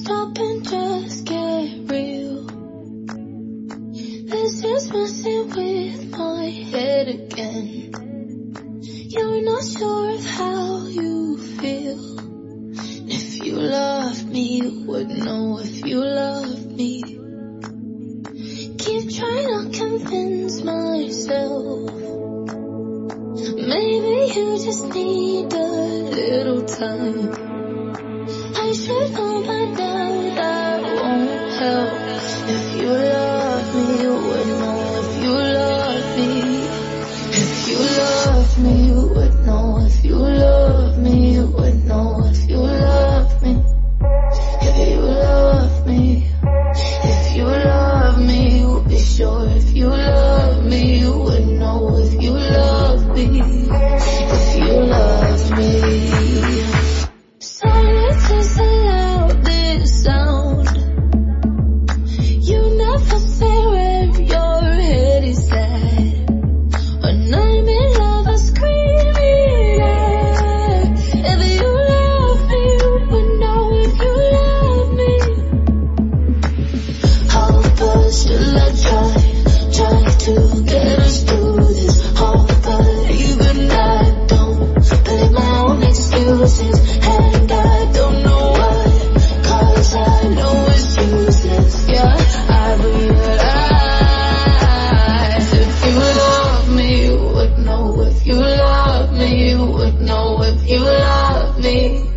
stop and just get real. This is messing with my head again. You're not sure of how you feel. If you loved me, you would know if you loved me. Keep trying to convince myself. Maybe you just need a little time. I should know by now that won't help. If you love me, you would know if you love me. If you love me, you would know if you love me. You would know if you love me. If you love me. If you love me, you would be sure. If you love me, you would know if you love me. If you love me. Silence is the loudest sound. You never say where your head is at. When I'm in love, I scream it out. If you love me, you would know if you love me. How far still I try to get us through this whole but even I don't believe my own excuses. And I don't know why, 'cause I know it's useless. Yeah, I realize if you love me, you would know if you love me. You would know if you love me.